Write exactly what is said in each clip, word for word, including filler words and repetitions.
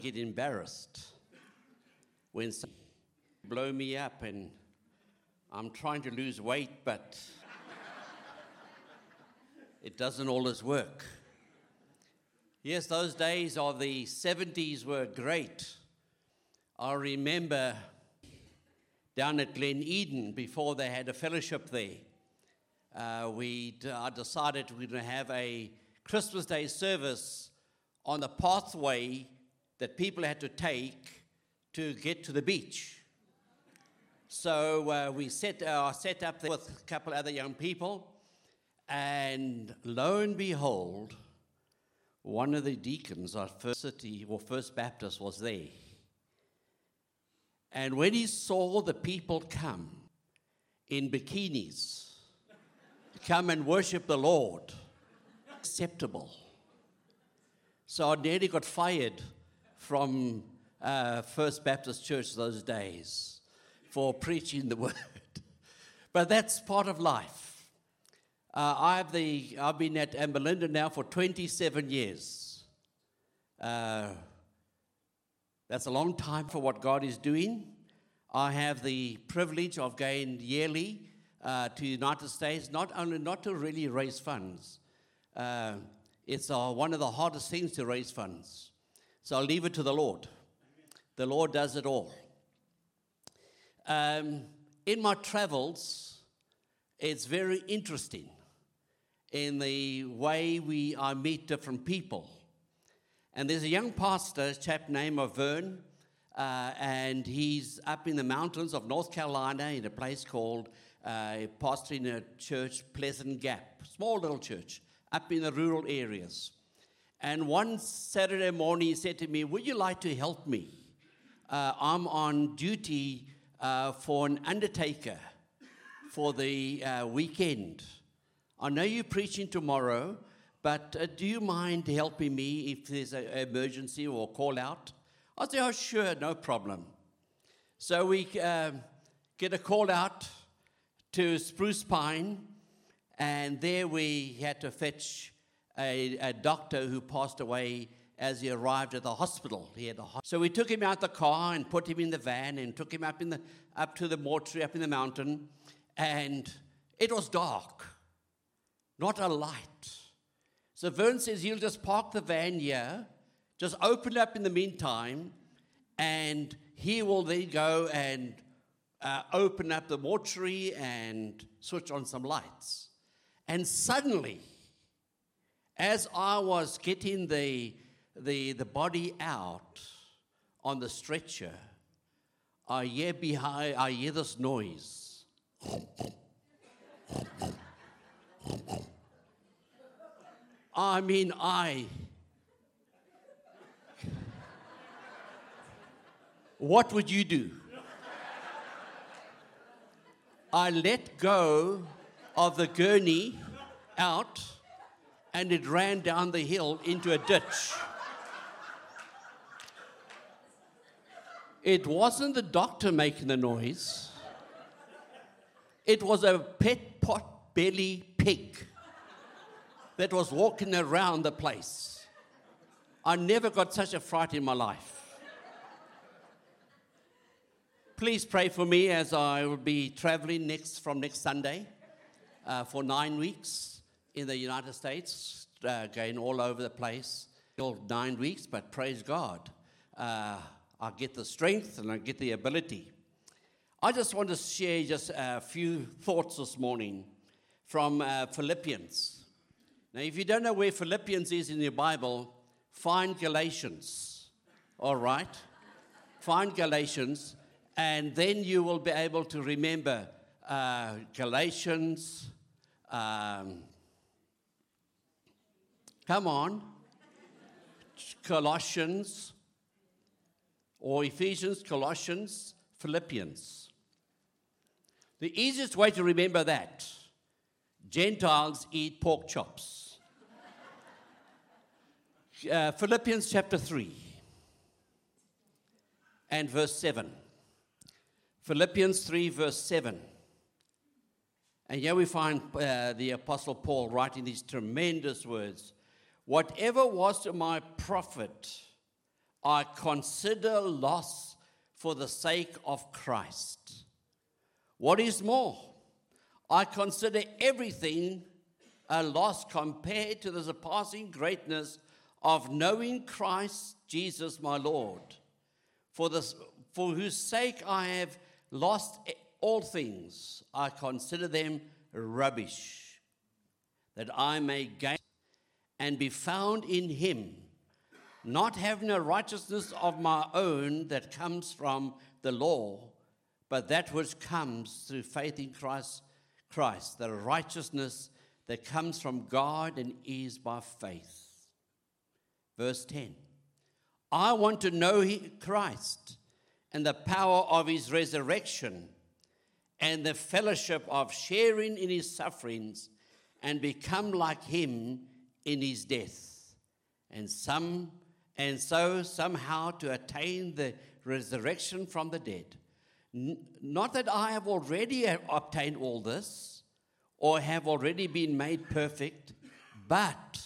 get embarrassed when some blow me up and I'm trying to lose weight, but it doesn't always work. Yes, those days of the seventies were great. I remember down at Glen Eden, before they had a fellowship there, uh, we I decided we were going to have a Christmas Day service on the pathway that people had to take to get to the beach. So uh, we set, uh, set up there with a couple other young people, and lo and behold, one of the deacons at First City, or First Baptist, was there. And when he saw the people come in bikinis, come and worship the Lord, acceptable. So I nearly got fired from uh, First Baptist Church those days for preaching the word. But that's part of life. Uh, I've, the, I've been at Amberlinda now for twenty-seven years. Uh, that's a long time for what God is doing. I have the privilege of going yearly uh, to the United States, not only not to really raise funds. Uh, it's uh, one of the hardest things to raise funds. So I'll leave it to the Lord. The Lord does it all. Um, in my travels, it's very interesting in the way we I meet different people. And there's a young pastor, a chap named Vern, uh, and he's up in the mountains of North Carolina in a place called, uh, pastoring a church, Pleasant Gap, small little church, up in the rural areas. And one Saturday morning he said to me, would you like to help me? Uh, I'm on duty uh, for an undertaker for the uh, weekend. I know you're preaching tomorrow, but uh, do you mind helping me if there's an emergency or call out? I said, oh, sure, no problem. So we uh, get a call out to Spruce Pine, and there we had to fetch a, a doctor who passed away as he arrived at the hospital. He had a ho- so we took him out the car and put him in the van and took him up in the up to the mortuary up in the mountain, and it was dark. Not a light. So Vern says he'll just park the van here, just open it up in the meantime, and he will then go and uh, open up the mortuary and switch on some lights. And suddenly, as I was getting the, the, the body out on the stretcher, I hear behind, I hear this noise. I mean, I... What would you do? I let go of the gurney out, and it ran down the hill into a ditch. It wasn't the doctor making the noise. It was a pet pot belly pig that was walking around the place. I never got such a fright in my life. Please pray for me as I will be traveling next from next Sunday uh, for nine weeks in the United States, uh, going all over the place. Still nine weeks, but praise God. Uh, I get the strength and I get the ability. I just want to share just a few thoughts this morning from uh, Philippians. Now, if you don't know where Philippians is in your Bible, find Galatians, all right? Find Galatians, and then you will be able to remember uh, Galatians, um, come on, Colossians, or Ephesians, Colossians, Philippians. The easiest way to remember that, Gentiles eat pork chops. Uh, Philippians chapter three and verse seven. Philippians three verse seven. And here we find uh, the Apostle Paul writing these tremendous words. Whatever was to my profit, I consider loss for the sake of Christ. What is more, I consider everything a loss compared to the surpassing greatness of knowing Christ Jesus my Lord, for, this, for whose sake I have lost all things. I consider them rubbish, that I may gain and be found in him, not having a righteousness of my own that comes from the law, but that which comes through faith in Christ, Christ, the righteousness that comes from God and is by faith. Verse ten, I want to know Christ and the power of his resurrection and the fellowship of sharing in his sufferings, and become like him in his death, and some and so somehow to attain the resurrection from the dead. N- not that I have already obtained all this, or have already been made perfect, but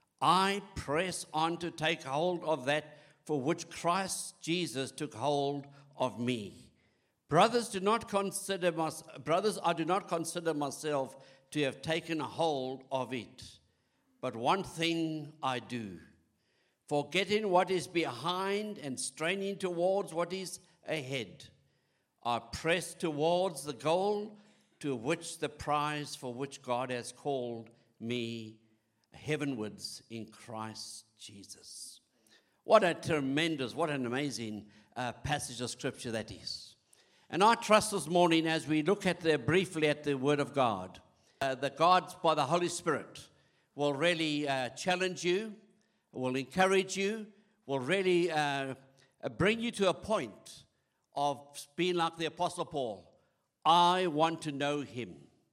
I press on to take hold of that for which Christ Jesus took hold of me. Brothers, do not consider my, brothers, I do not consider myself to have taken a hold of it. But one thing I do, forgetting what is behind and straining towards what is ahead, I press towards the goal to which the prize for which God has called me heavenwards in Christ Jesus. What a tremendous, what an amazing uh, passage of Scripture that is. And I trust this morning as we look at the, briefly at the Word of God, uh, that God, by the Holy Spirit, will really uh, challenge you, will encourage you, will really uh, bring you to a point of being like the Apostle Paul. I want to know him.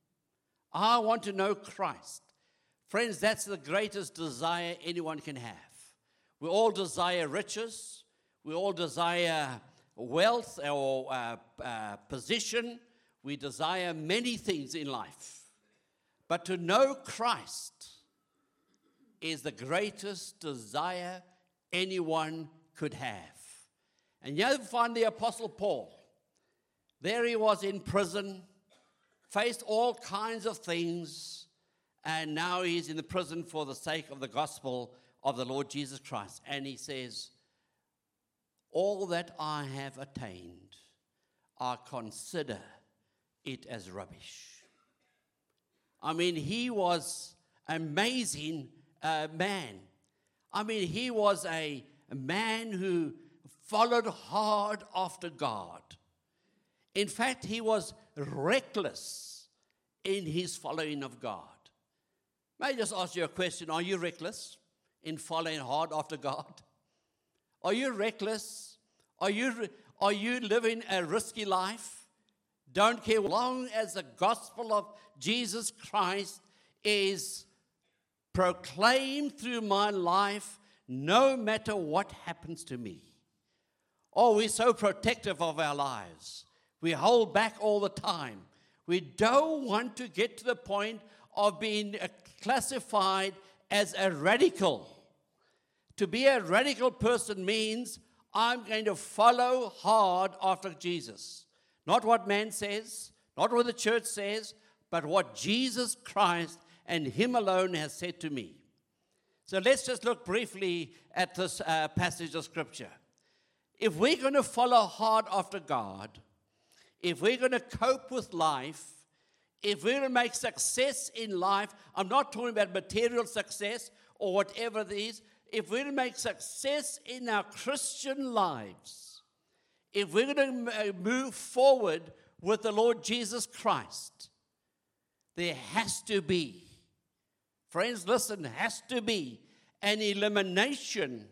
I want to know Christ. Friends, that's the greatest desire anyone can have. We all desire riches. We all desire wealth or uh, uh, position. We desire many things in life. But to know Christ is the greatest desire anyone could have. And you find the Apostle Paul. There he was in prison, faced all kinds of things, and now he's in the prison for the sake of the gospel of the Lord Jesus Christ. And he says, all that I have attained, I consider it as rubbish. I mean, he was an amazing uh, man. I mean, he was a, a man who followed hard after God. In fact, he was reckless in his following of God. May I just ask you a question? Are you reckless in following hard after God? Are you reckless? Are you, are you living a risky life? Don't care, as long as the gospel of Jesus Christ is proclaimed through my life, no matter what happens to me. Oh, we're so protective of our lives. We hold back all the time. We don't want to get to the point of being classified as a radical. To be a radical person means I'm going to follow hard after Jesus. Not what man says, not what the church says, but what Jesus Christ and him alone has said to me. So let's just look briefly at this uh, passage of Scripture. If we're going to follow hard after God, if we're going to cope with life, if we're going to make success in life, I'm not talking about material success or whatever it is, if we're going to make success in our Christian lives, if we're going to move forward with the Lord Jesus Christ, there has to be, friends, listen, has to be an elimination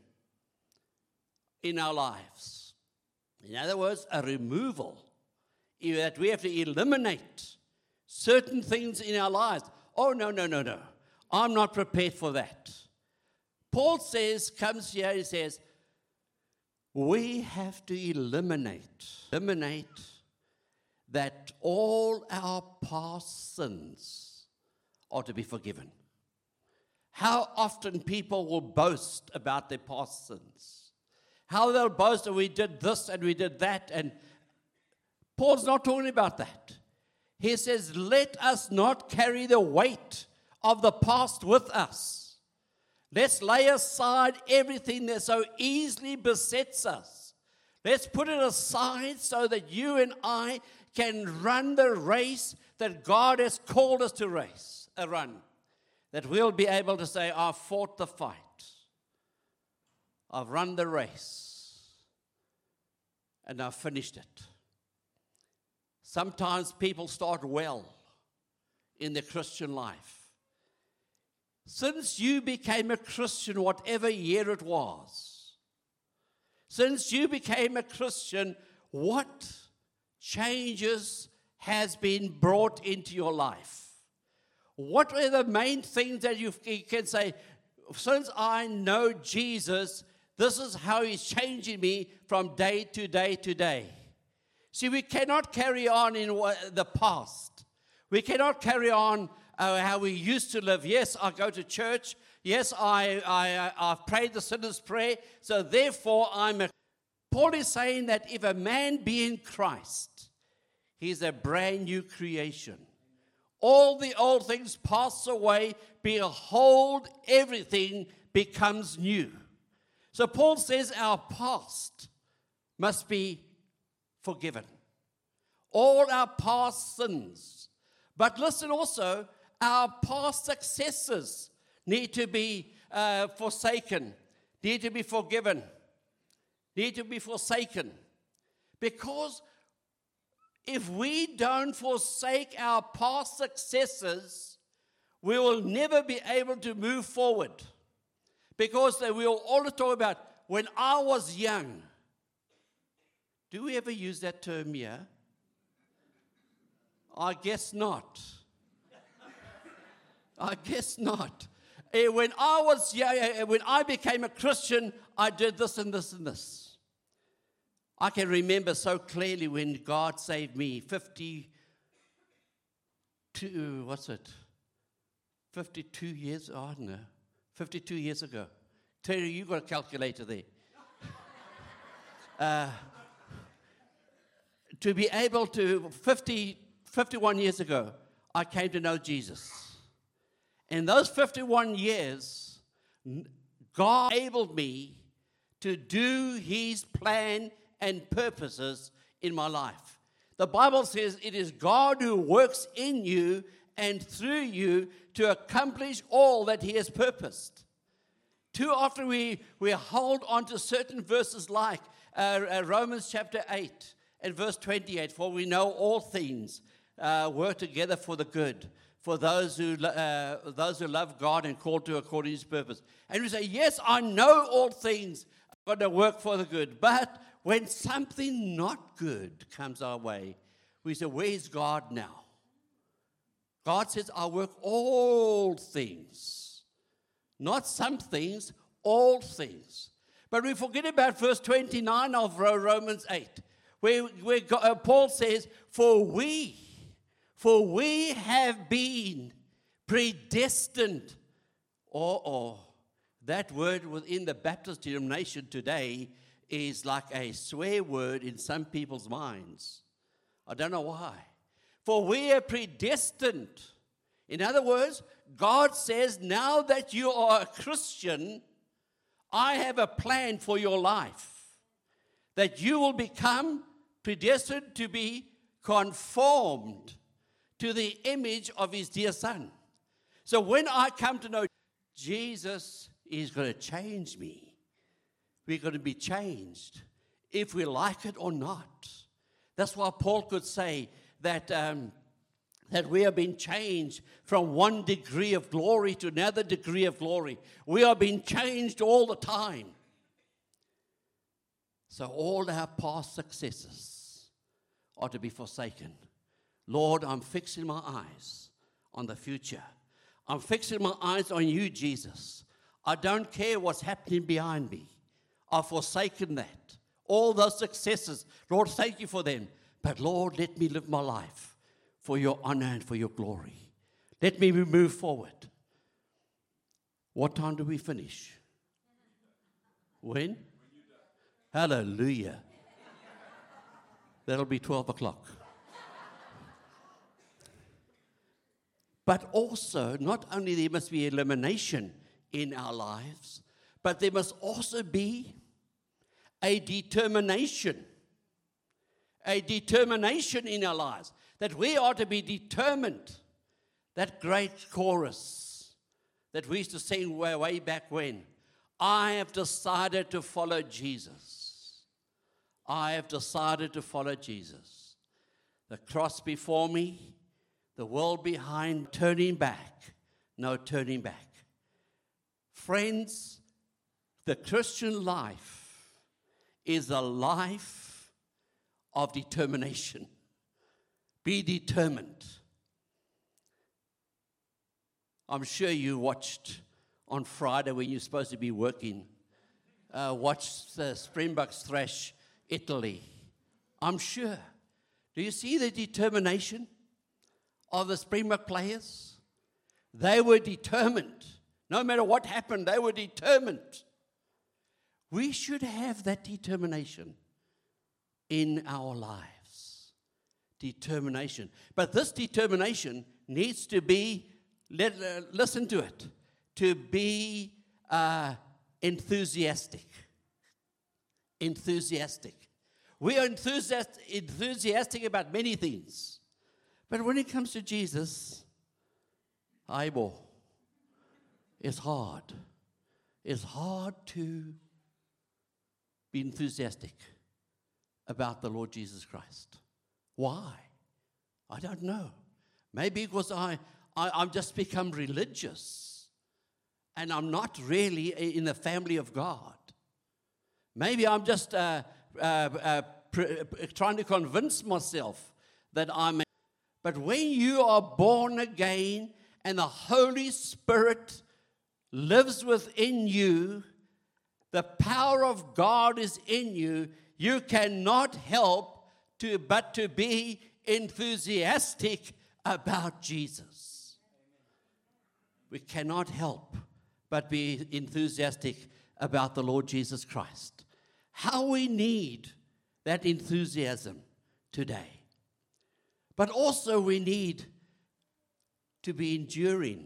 in our lives. In other words, a removal. That we have to eliminate certain things in our lives. Oh, no, no, no, no. I'm not prepared for that. Paul says, comes here, he says, we have to eliminate, eliminate that all our past sins are to be forgiven. How often people will boast about their past sins. how they'll boast that we did this and we did that. And Paul's not talking about that. He says, let us not carry the weight of the past with us. Let's lay aside everything that so easily besets us. Let's put it aside so that you and I can run the race that God has called us to race, a run. That we'll be able to say, I've fought the fight. I've run the race. And I've finished it. Sometimes people start well in their Christian life. Since you became a Christian, whatever year it was, since you became a Christian, what changes has been brought into your life? What are the main things that you can say, since I know Jesus, this is how he's changing me from day to day to day? See, we cannot carry on in the past. We cannot carry on uh, how we used to live. Yes, I go to church. Yes, I, I, I've prayed the sinner's prayer. So therefore, I'm a... Paul is saying that if a man be in Christ, he's a brand new creation. All the old things pass away. Behold, everything becomes new. So Paul says our past must be forgiven. All our past sins. But listen also, our past successes need to be uh, forsaken, need to be forgiven, need to be forsaken. Because if we don't forsake our past successes, we will never be able to move forward. Because we will always talk about, when I was young. Do we ever use that term here? I guess not. I guess not. Eh, When I was young, eh, when I became a Christian, I did this and this and this. I can remember so clearly when God saved me, fifty-two, what's it? fifty-two years, oh, I don't know, fifty-two years ago. Terry, you got a calculator there. uh, to be able to, fifty, fifty-one years ago, I came to know Jesus. In those fifty-one years, God enabled me to do his plan and purposes in my life. The Bible says it is God who works in you and through you to accomplish all that he has purposed. Too often we, we hold on to certain verses like uh, uh, Romans chapter eight and verse twenty-eight, for we know all things uh, work together for the good, for those who uh, those who love God and called to according to his purpose. And we say, yes, I know all things are going to work for the good. But when something not good comes our way, we say, where's God now? God says, I work all things. Not some things, all things. But we forget about verse twenty-nine of Romans eight, where, where God, uh, Paul says, for we, for we have been predestined. Or, or that word within the Baptist denomination today is like a swear word in some people's minds. I don't know why. For we are predestined. In other words, God says, now that you are a Christian, I have a plan for your life. That you will become predestined to be conformed to the image of his dear Son. So when I come to know Jesus is going to change me, we're going to be changed, if we like it or not. That's why Paul could say that um, that we have been changed from one degree of glory to another degree of glory. We are being changed all the time. So all our past successes are to be forsaken. Lord, I'm fixing my eyes on the future. I'm fixing my eyes on you, Jesus. I don't care what's happening behind me. I've forsaken that. All those successes, Lord, thank you for them. But Lord, let me live my life for your honor and for your glory. Let me move forward. What time do we finish? When? Hallelujah. That'll be twelve o'clock. But also, not only there must be elimination in our lives, but there must also be a determination. A determination in our lives. That we are to be determined. That great chorus that we used to sing way, way back when. I have decided to follow Jesus. I have decided to follow Jesus. The cross before me, the world behind, turning back, no turning back. Friends, the Christian life is a life of determination. Be determined. I'm sure you watched on Friday when you're supposed to be working, uh, watched the Springboks thrash Italy. I'm sure. Do you see the determination of the Springbok players? They were determined. No matter what happened, they were determined. We should have that determination in our lives. Determination. But this determination needs to be, let, uh, listen to it, to be uh, enthusiastic. Enthusiastic. We are enthusiastic, enthusiastic about many things. But when it comes to Jesus, eyeball, it's hard. It's hard to be enthusiastic about the Lord Jesus Christ. Why? I don't know. Maybe because I, I, I've just become religious and I'm not really in the family of God. Maybe I'm just uh, uh, uh, pr- trying to convince myself that I'm a But when you are born again and the Holy Spirit lives within you, the power of God is in you, you cannot help to but to be enthusiastic about Jesus. We cannot help but be enthusiastic about the Lord Jesus Christ. How we need that enthusiasm today. But also we need to be enduring.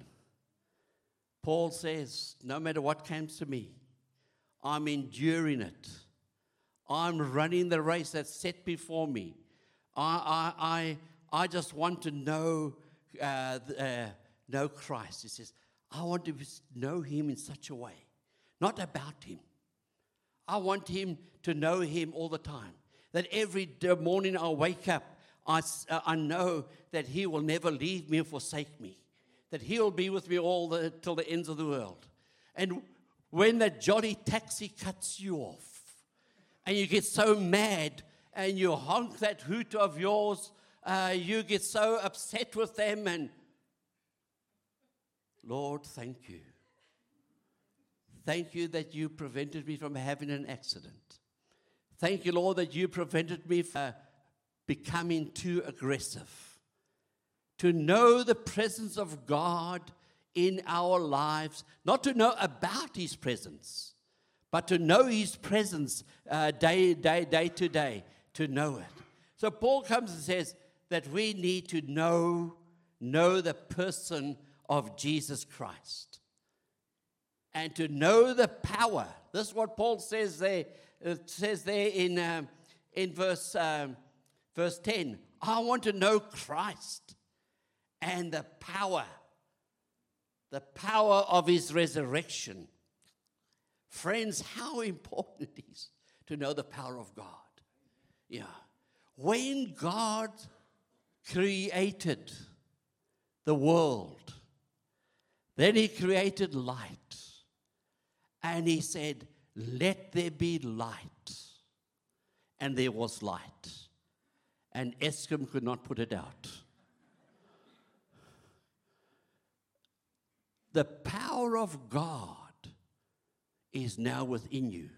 Paul says, no matter what comes to me, I'm enduring it. I'm running the race that's set before me. I I I, I just want to know uh, uh, know Christ. He says, I want to know him in such a way, not about him. I want him to know him all the time. That every morning I wake up, I, uh, I know that he will never leave me or forsake me. That he'll be with me all the till the ends of the world. And when that jolly taxi cuts you off, and you get so mad, and you honk that hoot of yours, uh, you get so upset with them, and Lord, thank you. Thank you that you prevented me from having an accident. Thank you, Lord, that you prevented me from uh, becoming too aggressive. To know the presence of God in our lives, not to know about his presence, but to know his presence uh, day, day, day to day, to know it. So Paul comes and says that we need to know, know the person of Jesus Christ. And to know the power. This is what Paul says there. It says there in, um, in verse, um, verse ten. I want to know Christ and the power. The power of his resurrection. Friends, how important it is to know the power of God. Yeah. When God created the world, then he created light. And he said, let there be light. And there was light. And Eskom could not put it out. The power of God is now within you.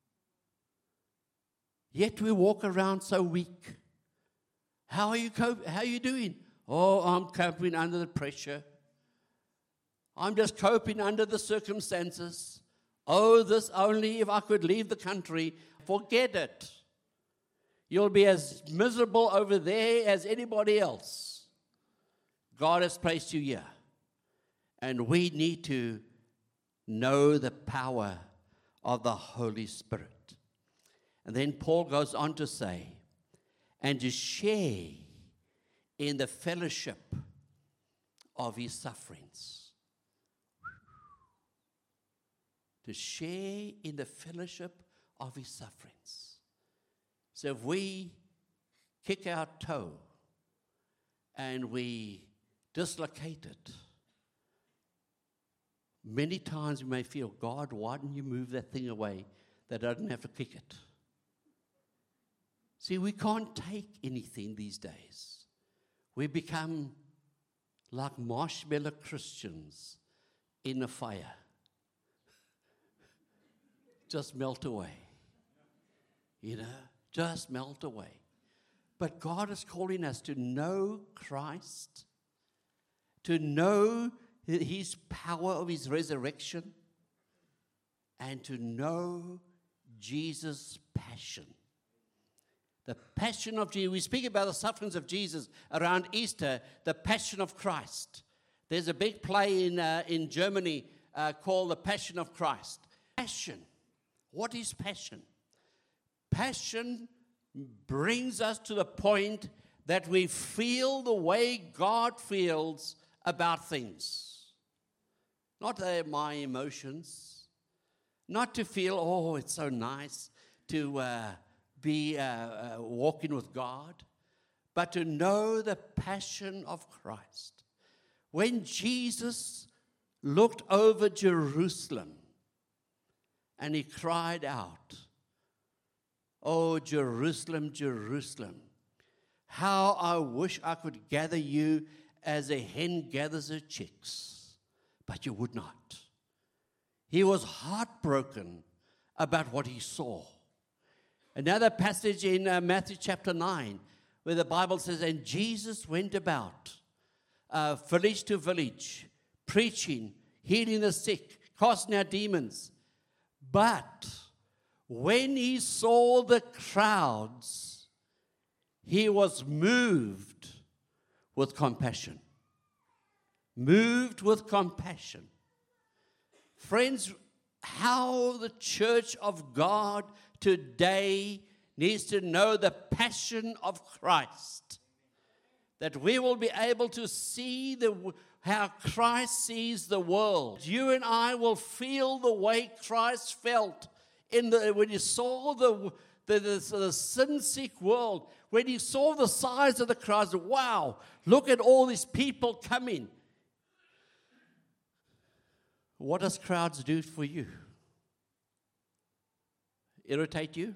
Yet we walk around so weak. How are you coping? How are you doing? Oh, I'm coping under the pressure. I'm just coping under the circumstances. Oh, this only if I could leave the country. Forget it. You'll be as miserable over there as anybody else. God has placed you here. And we need to know the power of the Holy Spirit. And then Paul goes on to say, and to share in the fellowship of his sufferings. To share in the fellowship of his sufferings. So if we kick our toe and we dislocate it, many times we may feel, God, why didn't you move that thing away that I didn't have to kick it? See, we can't take anything these days. We become like marshmallow Christians in a fire. Just melt away. You know, just melt away. But God is calling us to know Christ, to know his power of his resurrection, and to know Jesus' passion. The passion of Jesus. We speak about the sufferings of Jesus around Easter, the passion of Christ. There's a big play in, uh, in Germany uh, called The Passion of Christ. Passion. What is passion? Passion brings us to the point that we feel the way God feels about things. Not uh, my emotions. Not to feel, oh, it's so nice to uh, be uh, uh, walking with God, but to know the passion of Christ. When Jesus looked over Jerusalem and he cried out, oh, Jerusalem, Jerusalem, how I wish I could gather you as a hen gathers her chicks, but you would not. He was heartbroken about what he saw. Another passage in uh, Matthew chapter nine, where the Bible says, and Jesus went about uh, village to village, preaching, healing the sick, casting out demons. But when he saw the crowds, he was moved with compassion. Moved with compassion. Friends, how the church of God today needs to know the passion of Christ. That we will be able to see the, how Christ sees the world. You and I will feel the way Christ felt in the, when he saw the, the, the, the sin-sick world. When he saw the size of the crowds, wow, look at all these people coming. What does crowds do for you? Irritate you?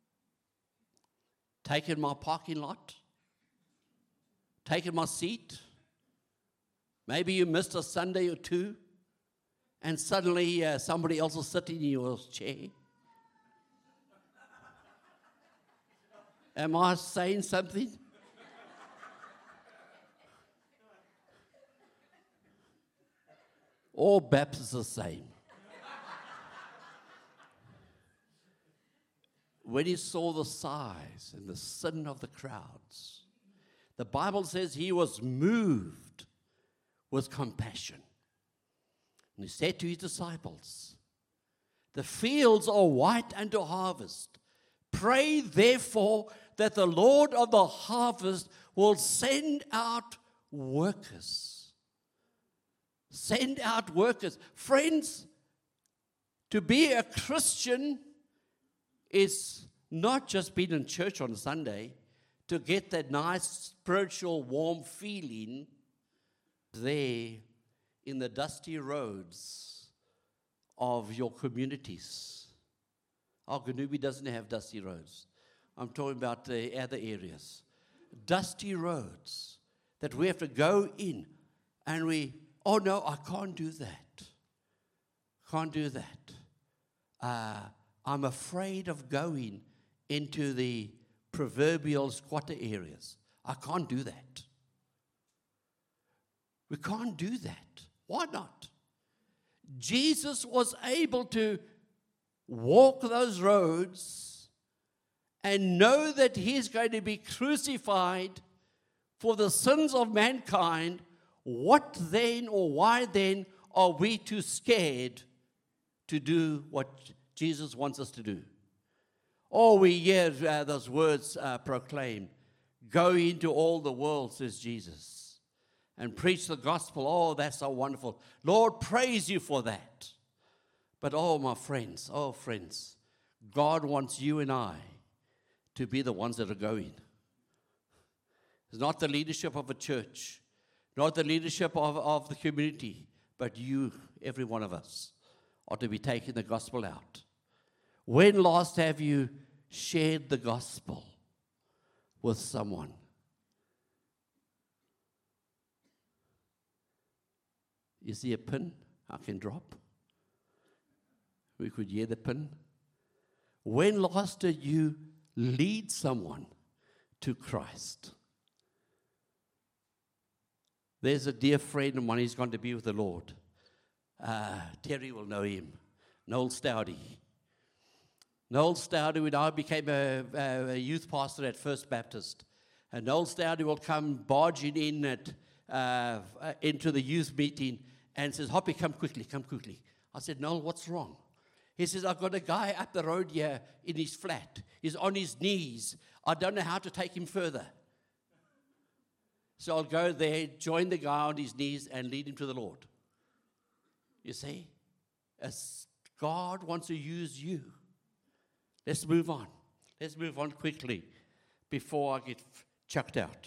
Take in my parking lot? Take in my seat? Maybe you missed a Sunday or two, and suddenly uh, somebody else is sitting in your chair. Am I saying something? All Baptists are the same. When he saw the size and the sin of the crowds, the Bible says he was moved with compassion. And he said to his disciples, the fields are white unto harvest. Pray therefore that the Lord of the harvest will send out workers. Send out workers. Friends, to be a Christian is not just being in church on Sunday to get that nice spiritual warm feeling there in the dusty roads of your communities. Our Ganubi doesn't have dusty roads. I'm talking about the other areas. Dusty roads that we have to go in and we, oh no, I can't do that. Can't do that. Uh, I'm afraid of going into the proverbial squatter areas. I can't do that. We can't do that. Why not? Jesus was able to walk those roads and know that he is going to be crucified for the sins of mankind, what then or why then are we too scared to do what Jesus wants us to do? Or we hear uh, those words uh, proclaimed, go into all the world, says Jesus, and preach the gospel. Oh, that's so wonderful. Lord, praise you for that. But oh, my friends, oh, friends, God wants you and I to be the ones that are going. It's not the leadership of a church, not the leadership of, of the community, but you, every one of us, are to be taking the gospel out. When last have you shared the gospel with someone? Is there a pin I can drop? We could hear the pin. When last did you lead someone to Christ? There's a dear friend of mine, he's going to be with the Lord. Uh, Terry will know him. Noel Stoudy. Noel Stoudy, when I became a, a youth pastor at First Baptist, and Noel Stoudy will come barging in at, uh, into the youth meeting and says, Hoppy, come quickly, come quickly. I said, Noel, what's wrong? He says, I've got a guy up the road here in his flat. He's on his knees. I don't know how to take him further. So I'll go there, join the guy on his knees, and lead him to the Lord. You see? As God wants to use you. Let's move on. Let's move on quickly before I get chucked out.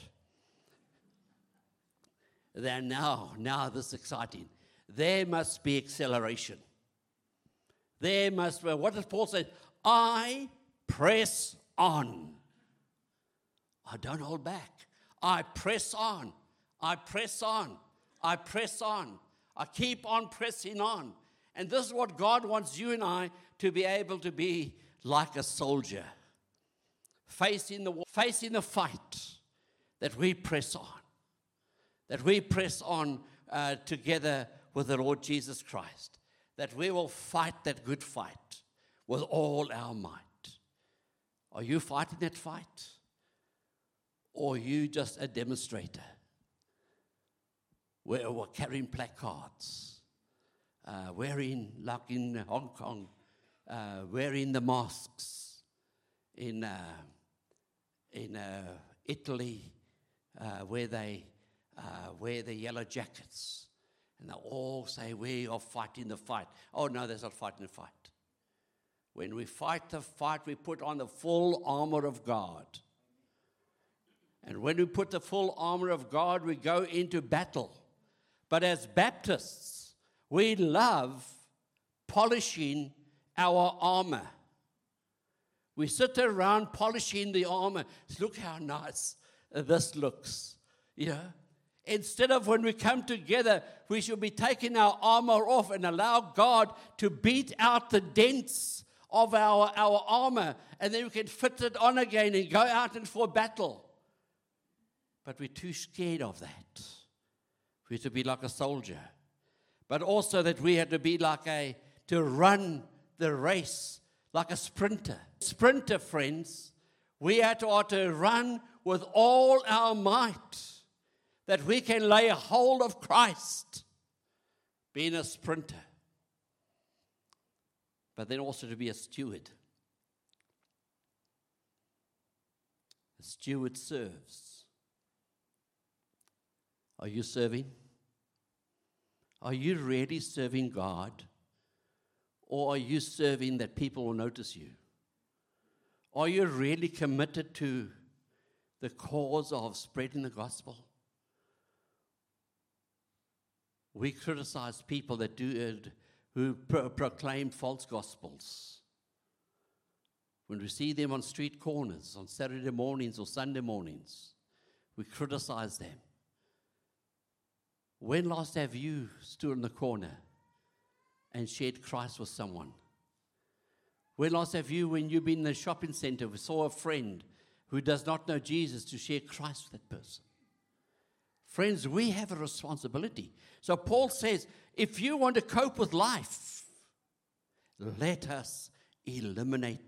Then now, now this is exciting. There must be acceleration. There must be, what does Paul say? I press on. I don't hold back. I press on. I press on. I press on. I keep on pressing on. And this is what God wants you and I to be able to be like a soldier. Facing the, facing the fight, that we press on. That we press on uh, together with the Lord Jesus Christ. That we will fight that good fight with all our might. Are you fighting that fight? Or are you just a demonstrator? We're, we're carrying placards, uh, wearing, like in Hong Kong, uh, wearing the masks. In, uh, in uh, Italy, uh, where they uh, wear the yellow jackets. And they all say, we are fighting the fight. Oh, no, that's not fighting the fight. When we fight the fight, we put on the full armor of God. And when we put the full armor of God, we go into battle. But as Baptists, we love polishing our armor. We sit around polishing the armor. Look how nice this looks. You know? Instead of when we come together, we should be taking our armor off and allow God to beat out the dents of our, our armor. And then we can fit it on again and go out and for battle. But we're too scared of that. We have to be like a soldier. But also that we have to be like a, to run the race like a sprinter. Sprinter, friends, we have to, ought to run with all our might, that we can lay a hold of Christ, being a sprinter. But then also to be a steward. A steward serves. Are you serving? Are you really serving God? Or are you serving that people will notice you? Are you really committed to the cause of spreading the gospel? We criticize people that do uh, who pro- proclaim false gospels. When we see them on street corners, on Saturday mornings or Sunday mornings, we criticize them. When last have you stood in the corner and shared Christ with someone? When last have you, when you've been in the shopping center, saw a friend who does not know Jesus, to share Christ with that person? Friends, we have a responsibility. So Paul says, if you want to cope with life, let us eliminate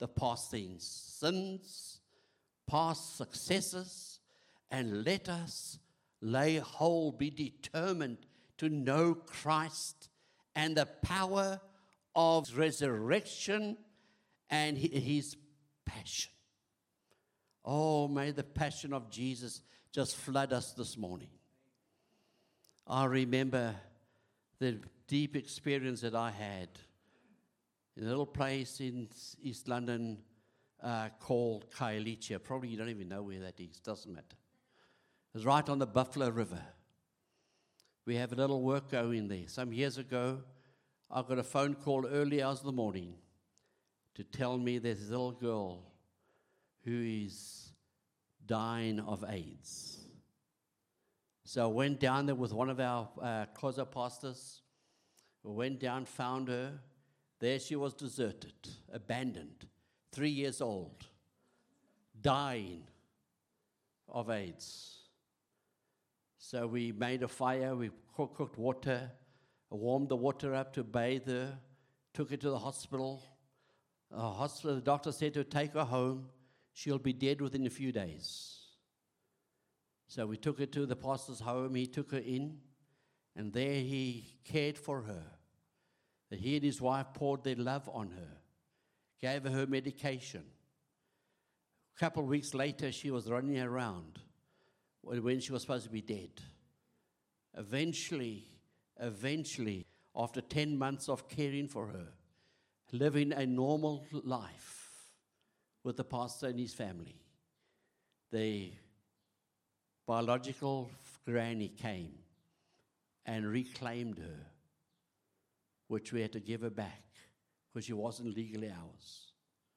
the past things, sins, past successes, and let us lay hold, be determined to know Christ and the power of resurrection and his passion. Oh, may the passion of Jesus just flood us this morning. I remember the deep experience that I had in a little place in East London uh, called Khayelitsha. Probably you don't even know where that is, doesn't matter. It's right on the Buffalo River. We have a little work going there. Some years ago, I got a phone call early hours of the morning to tell me there's this little girl who is dying of AIDS. So I went down there with one of our uh, Koza pastors. We went down, found her. There she was, deserted, abandoned, three years old, dying of AIDS. So we made a fire, we cooked water, warmed the water up to bathe her, took her to the hospital. The hospital, the doctor said to take her home. She'll be dead within a few days. So we took her to the pastor's home. He took her in, and there he cared for her. He and his wife poured their love on her, gave her her medication. A couple of weeks later, she was running around when she was supposed to be dead. Eventually, eventually, after ten months of caring for her, living a normal life with the pastor and his family, the biological granny came and reclaimed her, which we had to give her back because she wasn't legally ours.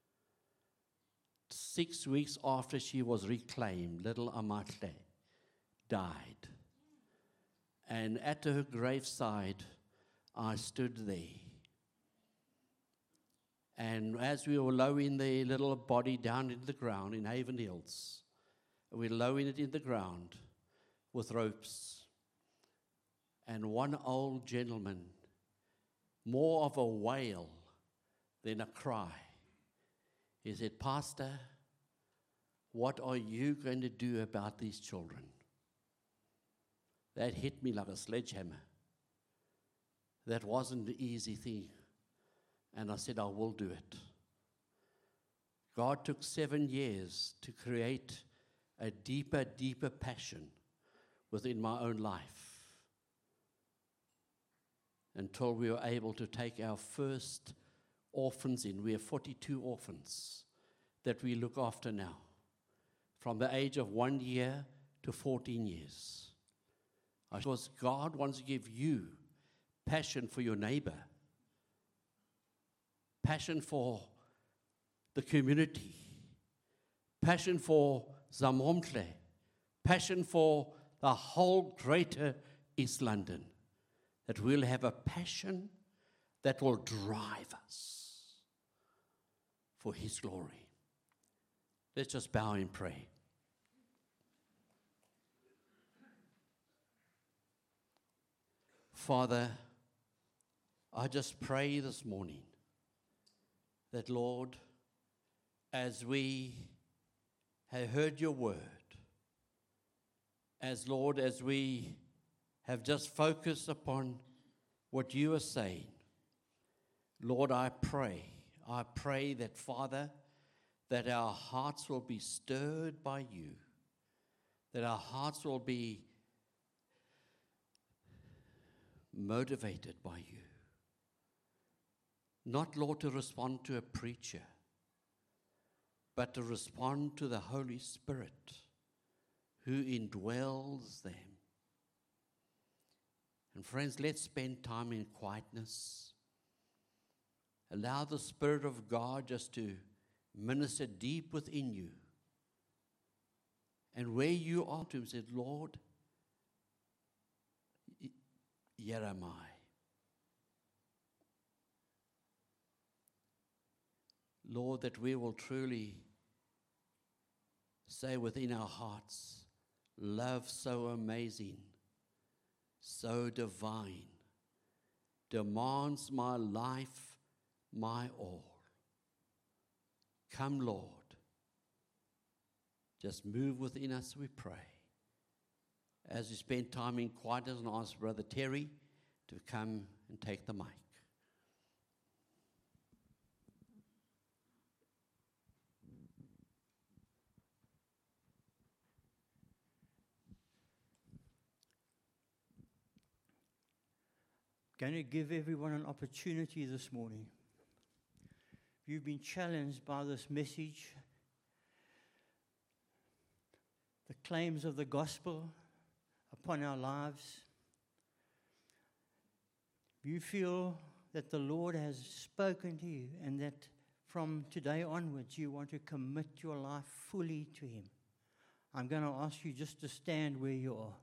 Six weeks after she was reclaimed, little Amatle died. And at her graveside, I stood there. And as we were lowering the little body down into the ground in Haven Hills, we were lowering it in the ground with ropes. And one old gentleman, more of a wail than a cry, he said, "Pastor, what are you going to do about these children?" That hit me like a sledgehammer. That wasn't the easy thing. And I said, I will do it. God took seven years to create a deeper, deeper passion within my own life until we were able to take our first orphans in. We have forty-two orphans that we look after now, from the age of one year to fourteen years. Because God wants to give you passion for your neighbor, passion for the community, passion for Zamomtle, passion for the whole greater East London, that we'll have a passion that will drive us for His glory. Let's just bow and pray. Father, I just pray this morning that, Lord, as we have heard your word, as, Lord, as we have just focused upon what you are saying, Lord, I pray, I pray that, Father, that our hearts will be stirred by you, that our hearts will be motivated by you. Not, Lord, to respond to a preacher, but to respond to the Holy Spirit who indwells them. And friends, let's spend time in quietness. Allow the Spirit of God just to minister deep within you. And where you are to him, say, Lord, here am I. Lord, that we will truly say within our hearts, love so amazing, so divine, demands my life, my all. Come, Lord. Just move within us, we pray. As we spend time in quietness, and ask Brother Terry to come and take the mic. Going to give everyone an opportunity this morning. If you've been challenged by this message, the claims of the gospel upon our lives, if you feel that the Lord has spoken to you and that from today onwards you want to commit your life fully to Him, I'm going to ask you just to stand where you are.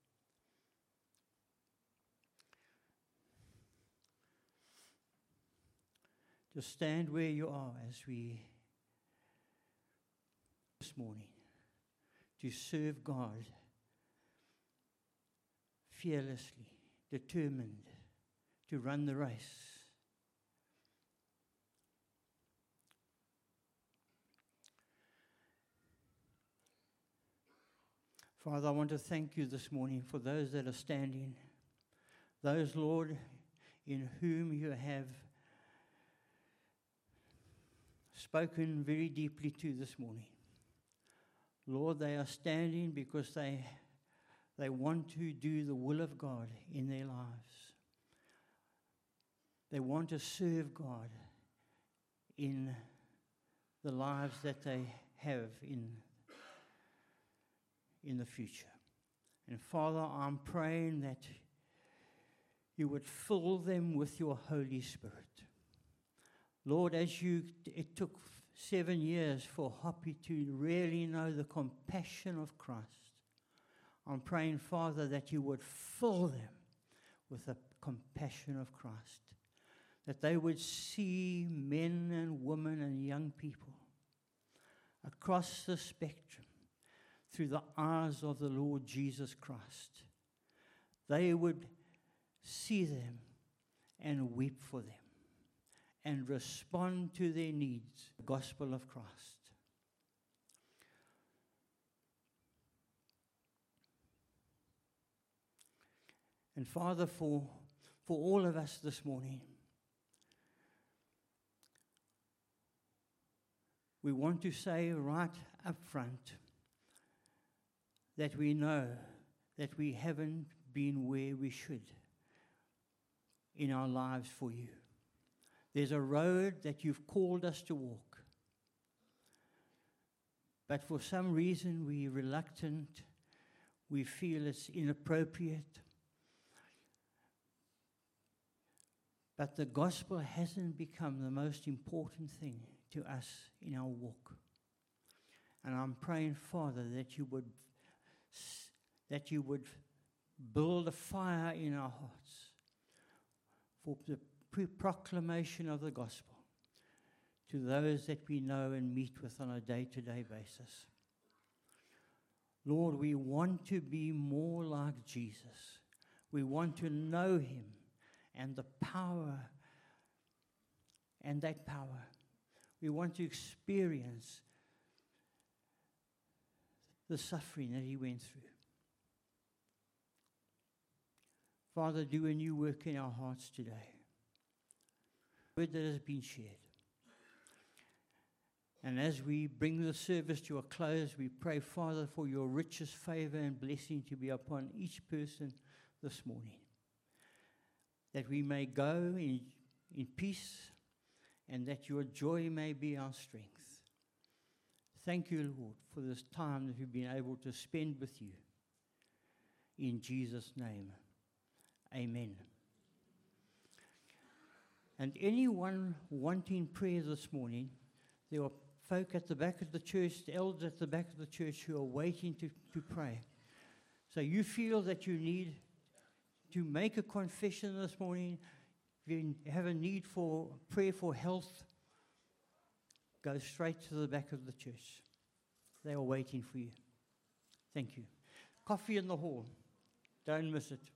Just stand where you are as we, this morning, to serve God fearlessly, determined to run the race. Father, I want to thank you this morning for those that are standing, those, Lord, in whom you have spoken very deeply to this morning. Lord, they are standing because they, they want to do the will of God in their lives. They want to serve God in the lives that they have in, in the future. And Father, I'm praying that you would fill them with your Holy Spirit. Lord, as you, it took seven years for Hoppy to really know the compassion of Christ. I'm praying, Father, that you would fill them with the compassion of Christ, that they would see men and women and young people across the spectrum through the eyes of the Lord Jesus Christ. They would see them and weep for them and respond to their needs, the gospel of Christ. And Father, for, for all of us this morning, we want to say right up front that we know that we haven't been where we should in our lives for you. There's a road that you've called us to walk. But for some reason we're reluctant. We feel it's inappropriate. But the gospel hasn't become the most important thing to us in our walk. And I'm praying, Father, that you would, that you would build a fire in our hearts for the proclamation of the gospel to those that we know and meet with on a day-to-day basis. Lord, we want to be more like Jesus. We want to know him and the power and that power. We want to experience the suffering that he went through. Father, do a new work in our hearts today. Word that has been shared. And as we bring the service to a close, we pray, Father, for your richest favor and blessing to be upon each person this morning. That we may go in, in peace and that your joy may be our strength. Thank you, Lord, for this time that we've been able to spend with you. In Jesus' name, amen. And anyone wanting prayer this morning, there are folk at the back of the church, the elders at the back of the church who are waiting to, to pray. So you feel that you need to make a confession this morning, if you have a need for prayer for health, go straight to the back of the church. They are waiting for you. Thank you. Coffee in the hall. Don't miss it.